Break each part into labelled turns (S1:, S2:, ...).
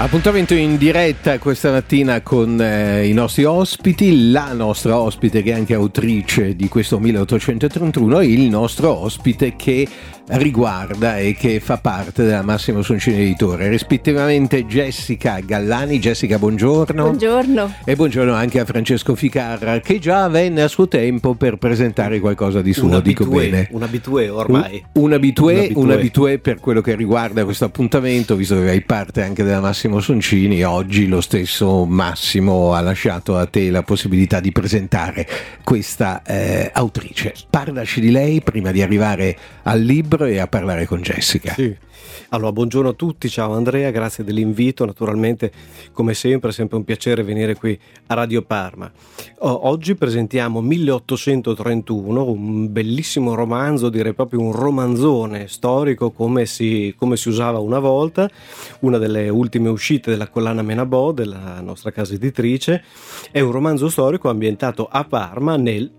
S1: Appuntamento in diretta questa mattina con i nostri ospiti, la nostra ospite che è anche autrice di questo 1831 e il nostro ospite che riguarda e che fa parte della Massimo Soncini Editore, rispettivamente Jessica Gallani. Jessica, buongiorno.
S2: Buongiorno.
S1: E buongiorno anche a Francesco Ficarra, che già venne a suo tempo per presentare qualcosa di suo, dico bene.
S3: Un abitué ormai.
S1: Un abitué per quello che riguarda questo appuntamento, visto che hai parte anche della Massimo Soncini. Oggi lo stesso Massimo ha lasciato a te la possibilità di presentare questa autrice. Parlaci di lei prima di arrivare al libro e a parlare con Jessica.
S3: Sì. Allora, buongiorno a tutti, ciao Andrea, grazie dell'invito. Naturalmente, come sempre, è sempre un piacere venire qui a Radio Parma. Oggi presentiamo 1831, un bellissimo romanzo, direi proprio un romanzone storico come si usava una volta, una delle ultime uscite della collana Menabò, della nostra casa editrice. È un romanzo storico ambientato a Parma nel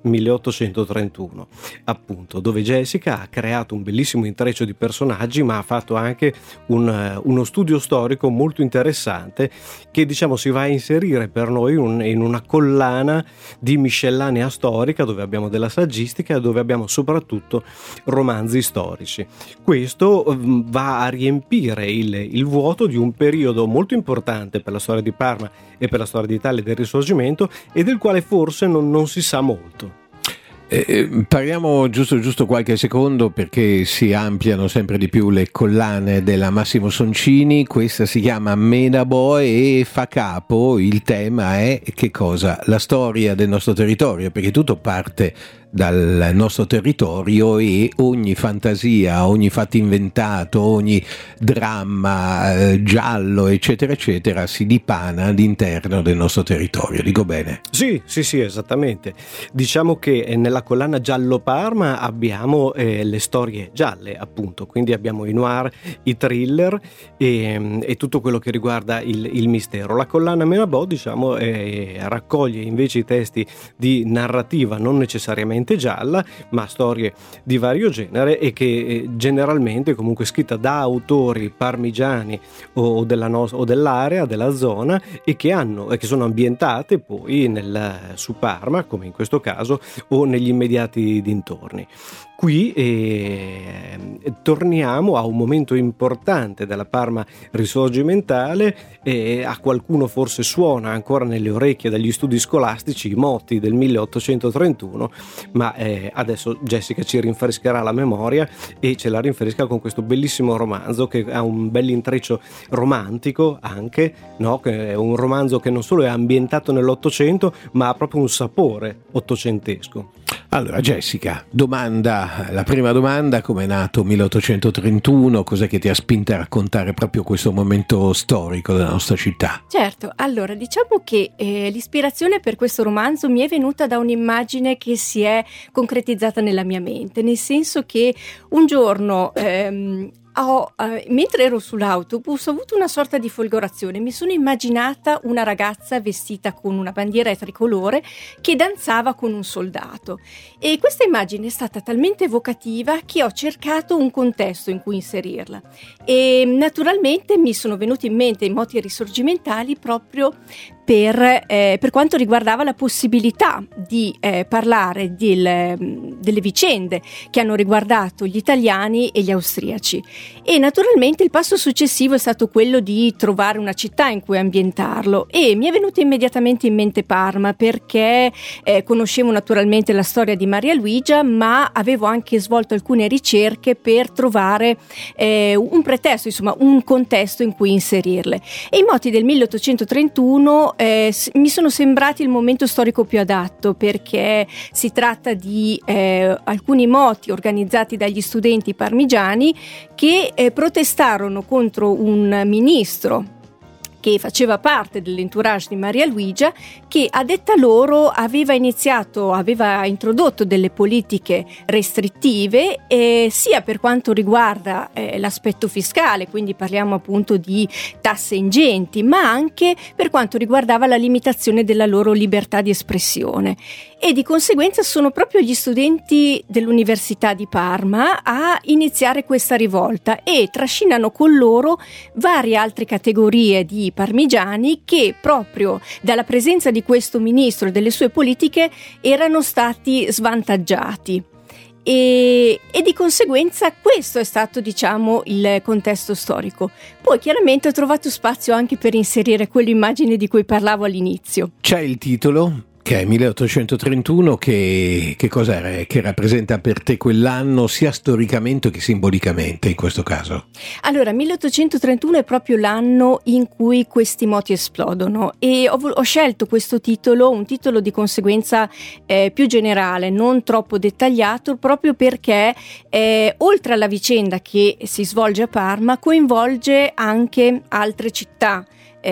S3: 1831, appunto, dove Jessica ha creato un bellissimo intreccio di personaggi, ma ha fatto anche uno studio storico molto interessante che, diciamo, si va a inserire per noi in una collana di miscellanea storica, dove abbiamo della saggistica e dove abbiamo soprattutto romanzi storici. Questo va a riempire il vuoto di un periodo molto importante per la storia di Parma e per la storia d'Italia del Risorgimento, e del quale forse non si sa molto.
S1: Parliamo giusto qualche secondo, perché si ampliano sempre di più le collane della Massimo Soncini. Questa si chiama Menabò e fa capo, il tema è che cosa? La storia del nostro territorio, perché tutto parte dal nostro territorio e ogni fantasia, ogni fatto inventato, ogni dramma giallo eccetera eccetera si dipana all'interno del nostro territorio, dico bene?
S3: Sì, esattamente. Diciamo che nella collana Giallo Parma abbiamo le storie gialle, appunto, quindi abbiamo i noir, i thriller e tutto quello che riguarda il mistero. La collana Menabò, diciamo, raccoglie invece i testi di narrativa non necessariamente gialla, ma storie di vario genere, e che generalmente comunque scritta da autori parmigiani o dell'area, della zona, e che sono ambientate poi su Parma, come in questo caso, o negli immediati dintorni. Qui torniamo a un momento importante della Parma risorgimentale, e a qualcuno forse suona ancora nelle orecchie dagli studi scolastici i motti del 1831, ma adesso Jessica ci rinfrescherà la memoria, e ce la rinfresca con questo bellissimo romanzo che ha un bel intreccio romantico anche, no? Che è un romanzo che non solo è ambientato nell'Ottocento, ma ha proprio un sapore ottocentesco.
S1: Allora Jessica, la prima domanda: come è nato 1831? Cos'è che ti ha spinta a raccontare proprio questo momento storico della nostra città?
S2: Certo, allora diciamo che l'ispirazione per questo romanzo mi è venuta da un'immagine che si è concretizzata nella mia mente, nel senso che un giorno mentre ero sull'autobus ho avuto una sorta di folgorazione. Mi sono immaginata una ragazza vestita con una bandiera tricolore che danzava con un soldato, e questa immagine è stata talmente evocativa che ho cercato un contesto in cui inserirla, e naturalmente mi sono venuti in mente i moti risorgimentali proprio per quanto riguardava la possibilità di parlare delle vicende che hanno riguardato gli italiani e gli austriaci. E naturalmente il passo successivo è stato quello di trovare una città in cui ambientarlo, e mi è venuta immediatamente in mente Parma, perché conoscevo naturalmente la storia di Maria Luigia, ma avevo anche svolto alcune ricerche per trovare un pretesto, insomma un contesto in cui inserirle, e i moti del 1831 mi sono sembrati il momento storico più adatto, perché si tratta di alcuni moti organizzati dagli studenti parmigiani che protestarono contro un ministro che faceva parte dell'entourage di Maria Luigia, che a detta loro aveva introdotto delle politiche restrittive, sia per quanto riguarda l'aspetto fiscale, quindi parliamo appunto di tasse ingenti, ma anche per quanto riguardava la limitazione della loro libertà di espressione. e di conseguenza sono proprio gli studenti dell'Università di Parma a iniziare questa rivolta e trascinano con loro varie altre categorie di parmigiani che proprio dalla presenza di questo ministro e delle sue politiche erano stati svantaggiati. E di conseguenza questo è stato, diciamo, il contesto storico. Poi chiaramente ho trovato spazio anche per inserire quell'immagine di cui parlavo all'inizio.
S1: C'è il titolo, che è 1831, che cos'era? Che rappresenta per te quell'anno sia storicamente che simbolicamente in questo caso?
S2: Allora, 1831 è proprio l'anno in cui questi moti esplodono e ho scelto questo titolo, un titolo di conseguenza più generale, non troppo dettagliato, proprio perché oltre alla vicenda che si svolge a Parma coinvolge anche altre città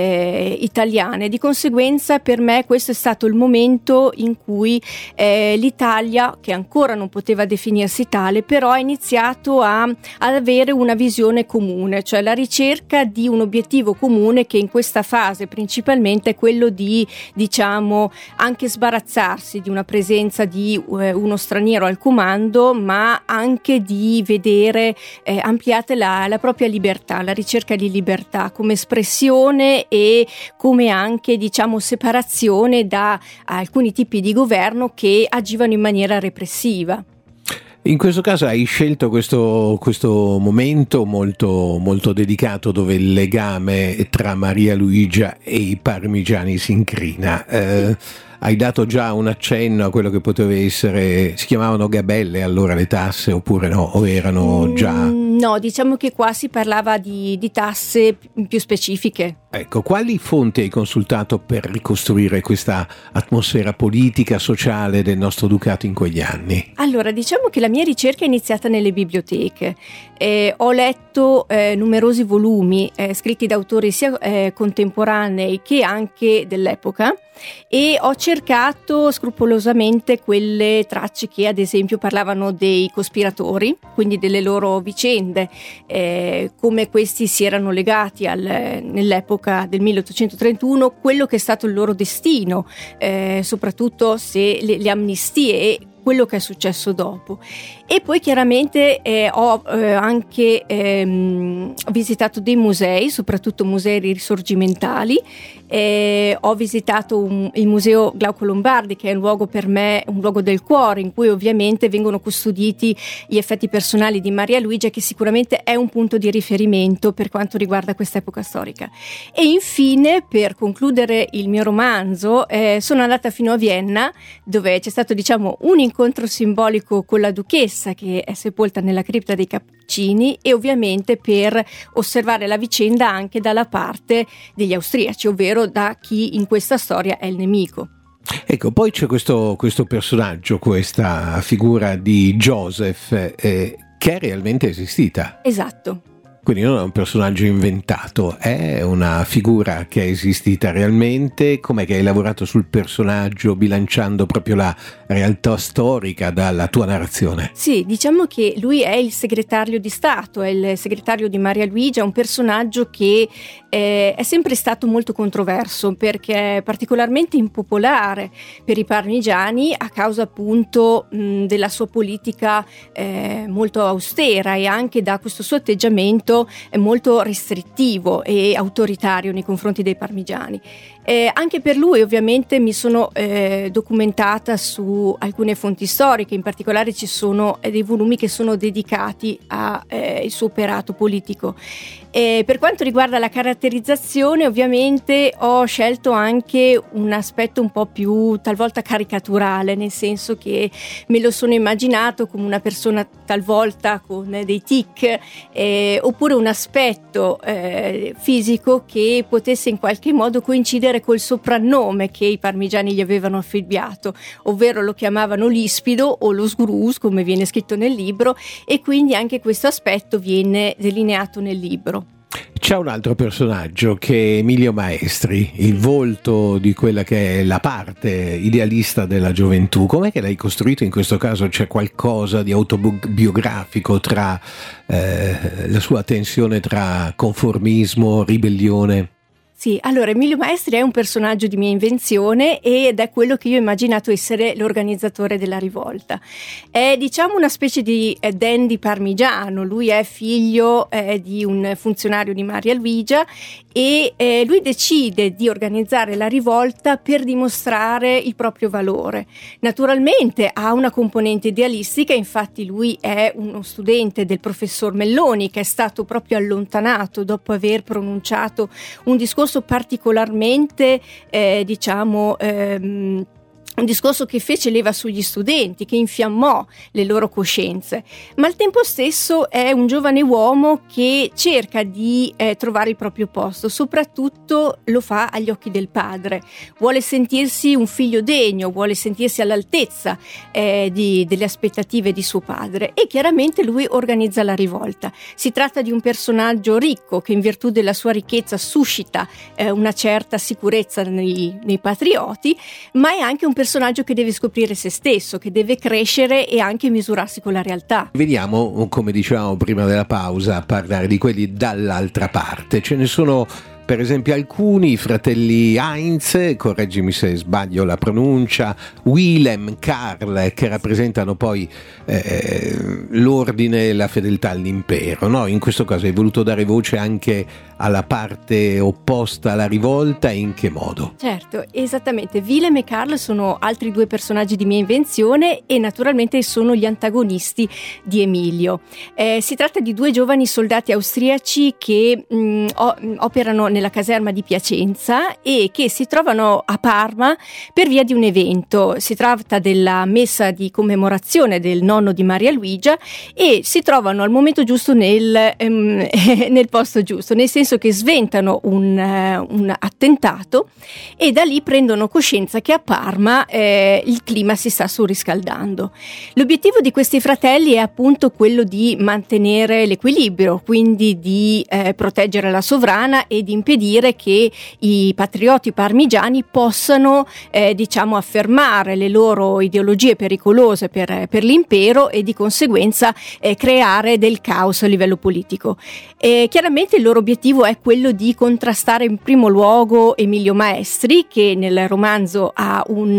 S2: italiane. Di conseguenza per me questo è stato il momento in cui l'Italia, che ancora non poteva definirsi tale, però ha iniziato ad avere una visione comune, cioè la ricerca di un obiettivo comune che in questa fase principalmente è quello di, diciamo, anche sbarazzarsi di una presenza di uno straniero al comando, ma anche di vedere ampliate la propria libertà, la ricerca di libertà come espressione e come anche, diciamo, separazione da alcuni tipi di governo che agivano in maniera repressiva.
S1: In questo caso hai scelto questo momento molto, molto dedicato, dove il legame tra Maria Luigia e i parmigiani si incrina. Hai dato già un accenno a quello che poteva essere, si chiamavano gabelle allora le tasse, oppure no, o erano già...
S2: No, diciamo che qua si parlava di tasse più specifiche.
S1: Ecco, quali fonti hai consultato per ricostruire questa atmosfera politica, sociale del nostro ducato in quegli anni?
S2: Allora, diciamo che la mia ricerca è iniziata nelle biblioteche. Ho letto numerosi volumi scritti da autori sia contemporanei che anche dell'epoca, e ho cercato scrupolosamente quelle tracce che ad esempio parlavano dei cospiratori, quindi delle loro vicende, come questi si erano legati nell'epoca del 1831, quello che è stato il loro destino, soprattutto se le amnistie e quello che è successo dopo. E poi chiaramente ho anche visitato dei musei, soprattutto musei risorgimentali. Ho visitato il museo Glauco Lombardi, che è un luogo per me, un luogo del cuore, in cui ovviamente vengono custoditi gli effetti personali di Maria Luigia, che sicuramente è un punto di riferimento per quanto riguarda questa epoca storica. E infine, per concludere il mio romanzo, sono andata fino a Vienna, dove c'è stato, diciamo, un incontro simbolico con la duchessa, che è sepolta nella cripta dei Cappuccini, e ovviamente per osservare la vicenda anche dalla parte degli austriaci, ovvero da chi in questa storia è il nemico.
S1: Ecco, poi c'è questo personaggio, questa figura di Joseph, che è realmente esistita.
S2: Esatto.
S1: Quindi non è un personaggio inventato, è una figura che è esistita realmente. Com'è che hai lavorato sul personaggio, bilanciando proprio la realtà storica dalla tua narrazione?
S2: Sì, diciamo che lui è il segretario di Stato, è il segretario di Maria Luigia, un personaggio che è sempre stato molto controverso, perché è particolarmente impopolare per i parmigiani a causa appunto della sua politica molto austera, e anche da questo suo atteggiamento molto restrittivo e autoritario nei confronti dei parmigiani. Anche per lui ovviamente mi sono documentata su alcune fonti storiche, in particolare ci sono dei volumi che sono dedicati al suo operato politico. Per quanto riguarda la caratterizzazione, ovviamente ho scelto anche un aspetto un po' più talvolta caricaturale, nel senso che me lo sono immaginato come una persona talvolta con dei tic, oppure un aspetto fisico che potesse in qualche modo coincidere col soprannome che i parmigiani gli avevano affibbiato, ovvero lo chiamavano l'ispido o lo sgrus, come viene scritto nel libro, e quindi anche questo aspetto viene delineato nel libro.
S1: C'è un altro personaggio che è Emilio Maestri, il volto di quella che è la parte idealista della gioventù. Com'è che l'hai costruito in questo caso? C'è qualcosa di autobiografico tra la sua tensione tra conformismo, ribellione?
S2: Sì, allora Emilio Maestri è un personaggio di mia invenzione ed è quello che io ho immaginato essere l'organizzatore della rivolta. È diciamo una specie di dandy parmigiano, lui è figlio di un funzionario di Maria Luigia e lui decide di organizzare la rivolta per dimostrare il proprio valore. Naturalmente ha una componente idealistica, infatti lui è uno studente del professor Melloni che è stato proprio allontanato dopo aver pronunciato un discorso particolarmente un discorso che fece leva sugli studenti, che infiammò le loro coscienze, ma al tempo stesso è un giovane uomo che cerca di trovare il proprio posto, soprattutto lo fa agli occhi del padre, vuole sentirsi un figlio degno, vuole sentirsi all'altezza delle aspettative di suo padre e chiaramente lui organizza la rivolta. Si tratta di un personaggio ricco che in virtù della sua ricchezza suscita una certa sicurezza nei patrioti, ma è anche un personaggio che deve scoprire se stesso, che deve crescere e anche misurarsi con la realtà.
S1: Veniamo, come dicevamo prima della pausa, a parlare di quelli dall'altra parte. Ce ne sono per esempio alcuni, i fratelli Heinz, correggimi se sbaglio la pronuncia, Wilhelm, Karl, che rappresentano poi l'ordine e la fedeltà all'impero, no? In questo caso hai voluto dare voce anche alla parte opposta alla rivolta, e in che modo?
S2: Certo, esattamente. Wilhelm e Karl sono altri due personaggi di mia invenzione e naturalmente sono gli antagonisti di Emilio. Si tratta di due giovani soldati austriaci che operano nella caserma di Piacenza e che si trovano a Parma per via di un evento. Si tratta della messa di commemorazione del nonno di Maria Luigia e si trovano al momento giusto nel posto giusto, nel senso che sventano un attentato e da lì prendono coscienza che a Parma il clima si sta surriscaldando. L'obiettivo di questi fratelli è appunto quello di mantenere l'equilibrio, quindi di proteggere la sovrana e di impedire che i patrioti parmigiani possano affermare le loro ideologie pericolose per l'impero e di conseguenza creare del caos a livello politico. Chiaramente il loro obiettivo è quello di contrastare in primo luogo Emilio Maestri, che nel romanzo ha un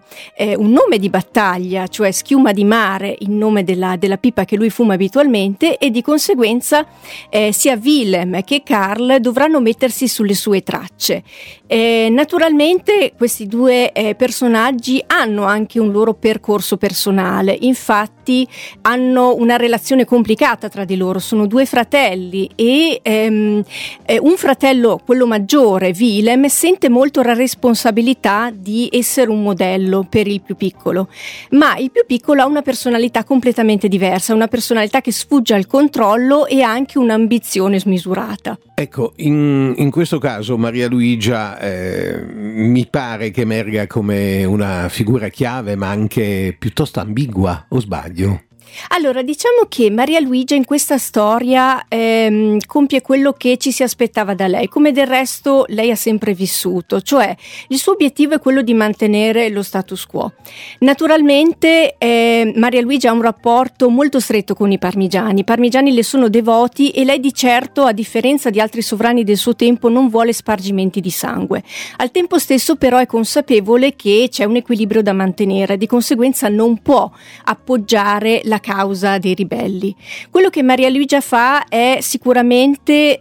S2: nome di battaglia, cioè Schiuma di mare, il nome della pipa che lui fuma abitualmente, e di conseguenza sia Wilhelm che Karl dovranno mettersi sulle sue tracce. Naturalmente questi due personaggi hanno anche un loro percorso personale, infatti hanno una relazione complicata tra di loro, sono due fratelli e un fratello, quello maggiore, Wilhelm, sente molto la responsabilità di essere un modello per il più piccolo, ma il più piccolo ha una personalità completamente diversa, una personalità che sfugge al controllo e ha anche un'ambizione smisurata.
S1: Ecco, in questo caso Maria Luigia mi pare che emerga come una figura chiave, ma anche piuttosto ambigua, o sbaglio?
S2: Allora, diciamo che Maria Luigia in questa storia compie quello che ci si aspettava da lei, come del resto lei ha sempre vissuto, cioè il suo obiettivo è quello di mantenere lo status quo. Naturalmente Maria Luigia ha un rapporto molto stretto con i parmigiani le sono devoti e lei di certo, a differenza di altri sovrani del suo tempo, non vuole spargimenti di sangue. Al tempo stesso però è consapevole che c'è un equilibrio da mantenere, di conseguenza non può appoggiare la causa dei ribelli. Quello che Maria Luigia fa è sicuramente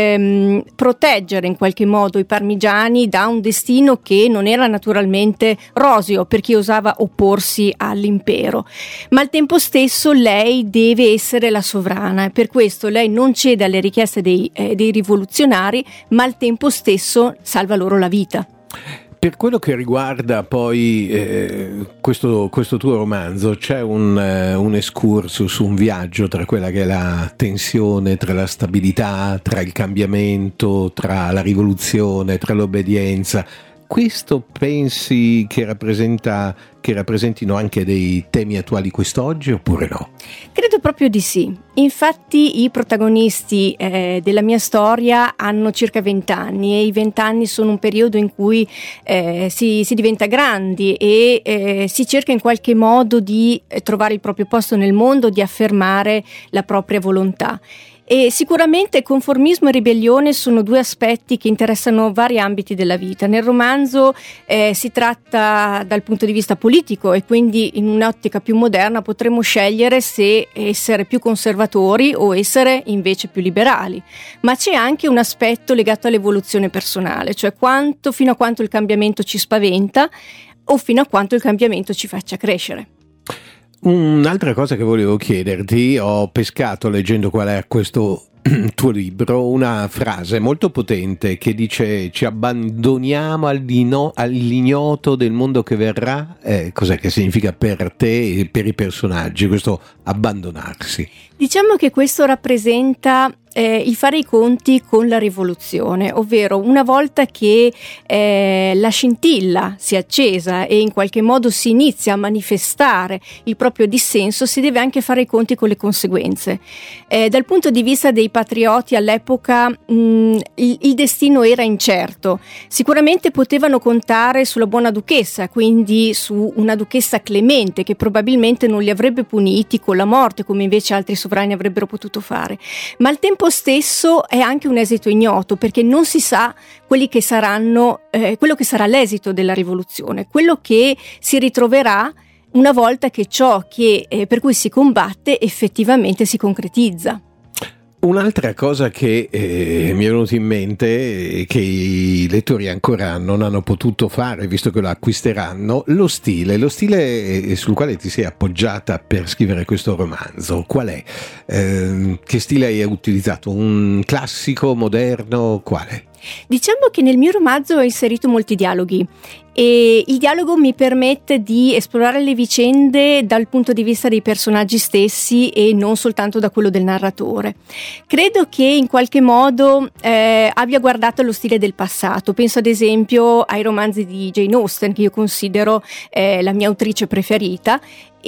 S2: proteggere in qualche modo i parmigiani da un destino che non era naturalmente roseo per chi osava opporsi all'impero, ma al tempo stesso lei deve essere la sovrana e per questo lei non cede alle richieste dei rivoluzionari, ma al tempo stesso salva loro la vita.
S1: Per quello che riguarda poi questo tuo romanzo, c'è un excursus, un viaggio tra quella che è la tensione, tra la stabilità, tra il cambiamento, tra la rivoluzione, tra l'obbedienza. Questo pensi che rappresentino anche dei temi attuali quest'oggi oppure no?
S2: Credo proprio di sì. Infatti i protagonisti della mia storia hanno circa 20 anni e i 20 anni sono un periodo in cui si diventa grandi e si cerca in qualche modo di trovare il proprio posto nel mondo, di affermare la propria volontà. E sicuramente conformismo e ribellione sono due aspetti che interessano vari ambiti della vita. Nel romanzo si tratta dal punto di vista politico e quindi in un'ottica più moderna potremmo scegliere se essere più conservatori o essere invece più liberali. Ma c'è anche un aspetto legato all'evoluzione personale, cioè fino a quanto il cambiamento ci spaventa o fino a quanto il cambiamento ci faccia crescere.
S1: Un'altra cosa che volevo chiederti, ho pescato leggendo qual è questo tuo libro una frase molto potente che dice: ci abbandoniamo all'ignoto del mondo che verrà. Cos'è che significa per te e per i personaggi questo abbandonarsi?
S2: Diciamo che questo rappresenta il fare i conti con la rivoluzione, ovvero una volta che la scintilla si è accesa e in qualche modo si inizia a manifestare il proprio dissenso, si deve anche fare i conti con le conseguenze. Dal punto di vista dei patrioti all'epoca il destino era incerto. Sicuramente potevano contare sulla buona duchessa, quindi su una duchessa clemente che probabilmente non li avrebbe puniti con la morte come invece altri sovrani avrebbero potuto fare, ma al tempo stesso è anche un esito ignoto, perché non si sa quello che sarà l'esito della rivoluzione, quello che si ritroverà una volta che ciò per cui si combatte effettivamente si concretizza.
S1: Un'altra cosa che mi è venuta in mente che i lettori ancora non hanno potuto fare, visto che lo acquisteranno, lo stile sul quale ti sei appoggiata per scrivere questo romanzo. Qual è? Che stile hai utilizzato? Un classico, moderno, quale?
S2: Diciamo che nel mio romanzo ho inserito molti dialoghi e il dialogo mi permette di esplorare le vicende dal punto di vista dei personaggi stessi e non soltanto da quello del narratore. Credo che in qualche modo abbia guardato allo stile del passato. Penso ad esempio ai romanzi di Jane Austen, che io considero la mia autrice preferita,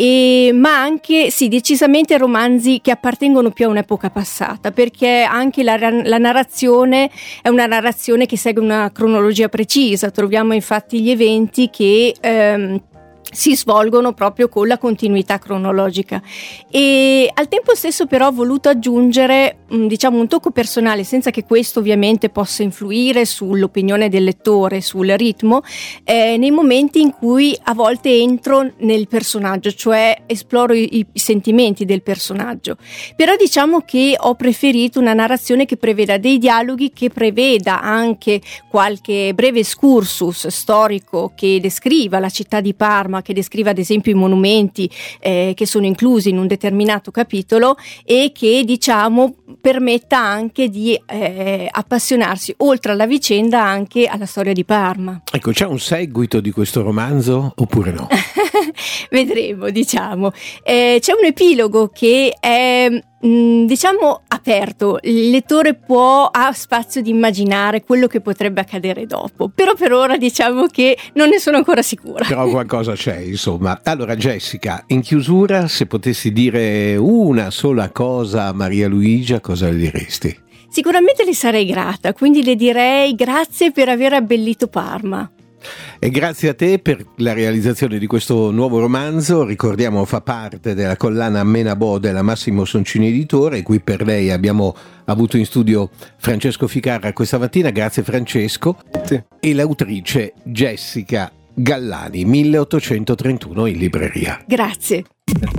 S2: ma anche decisamente romanzi che appartengono più a un'epoca passata, perché anche la narrazione è una narrazione che segue una cronologia precisa. Troviamo infatti gli eventi che si svolgono proprio con la continuità cronologica, e al tempo stesso però ho voluto aggiungere un tocco personale, senza che questo ovviamente possa influire sull'opinione del lettore, sul ritmo, nei momenti in cui a volte entro nel personaggio, cioè esploro i sentimenti del personaggio. Però diciamo che ho preferito una narrazione che preveda dei dialoghi, che preveda anche qualche breve excursus storico che descriva la città di Parma, che descriva ad esempio i monumenti che sono inclusi in un determinato capitolo, e che permetta anche di appassionarsi oltre alla vicenda anche alla storia di Parma.
S1: Ecco, c'è un seguito di questo romanzo oppure no?
S2: Vedremo, c'è un epilogo che è aperto. Il lettore ha spazio di immaginare quello che potrebbe accadere dopo, però per ora che non ne sono ancora sicura.
S1: Però qualcosa c'è, insomma. Allora Jessica, in chiusura, se potessi dire una sola cosa a Maria Luigia, cosa le diresti?
S2: Sicuramente le sarei grata, quindi le direi grazie per aver abbellito Parma.
S1: E grazie a te per la realizzazione di questo nuovo romanzo. Ricordiamo, fa parte della collana Menabò della Massimo Soncini Editore. Qui per lei abbiamo avuto in studio Francesco Ficarra questa mattina. Grazie Francesco.
S3: Sì.
S1: E l'autrice Jessica Gallani, 1831 in libreria.
S2: Grazie.